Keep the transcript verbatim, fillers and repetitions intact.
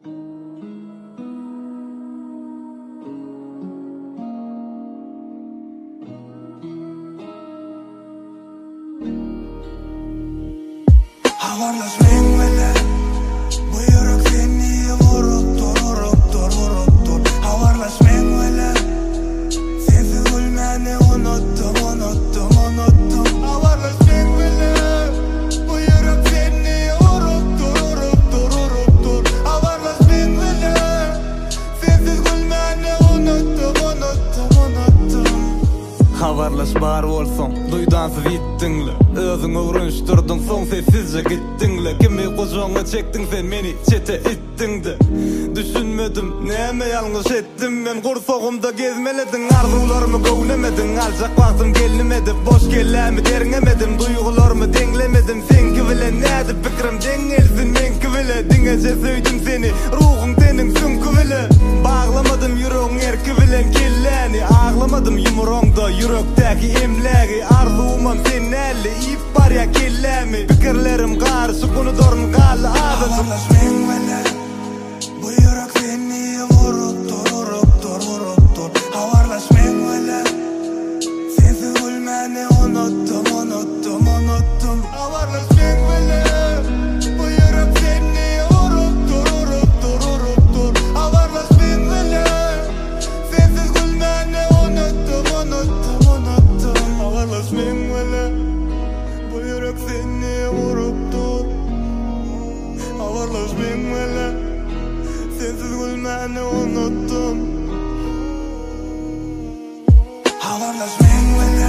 Havarlaşmayın bile. Bu yürek seni vurup dur, vurup dur, vurup dur. Havarlaşmayın bile. Sensiz gülmeni unuttum, unuttum, unuttum. Havarlaşmayın bile. Bu yürek seni vurup dur, vurup dur, vurup dur. Havarlaşmayın bile. Sensiz gülmeni unuttum, unuttum, unuttum. Havarlaş bar bolsun, duydansız gittinle. Özüňe urunşdurdun, soň sessizce gittinle. Kimi goşoňa çektin sen, meni çete ittiňdi. Düşünmedim, näme ýalňyş etdim men. Gursagymda gezmeledin, arzularmy gowlemedin. Aljak wagtym gelmedi, boş kellämi derňemedim. Duýgularmy deňlemedim, senki bilen näde pikrim deňelsin menki bile. Diňeje söýdüm seni, ruhum teniň sünkü bile. Bağlamadım yüreğin erki bilen kelläni. Ağlamadım yumroňda yürekdäki emlägi. Arzumam sen näli, ip bar ya kellämi. Pikirlerim garşy gunudarym galy azyp. Havarlaşmayın bile. Bu yürek seni vurup dur, vurup dur, vurup dur. Havarlaşmayın bile. Sensiz gülmeni unuttum, unuttum, unuttum. Havarlaşmayın bile. Bu yürek seni vurup dur, vurup dur, vurup dur. Havarlaşmayın bile. Sensiz gülmeni unuttum, unuttum, unuttum. Havarlaşmayın bile. Bu yürek seni vurup dur. Havarlaşmayın bile. Sensiz gülmeni unuttum. Havarlaşmayın bile.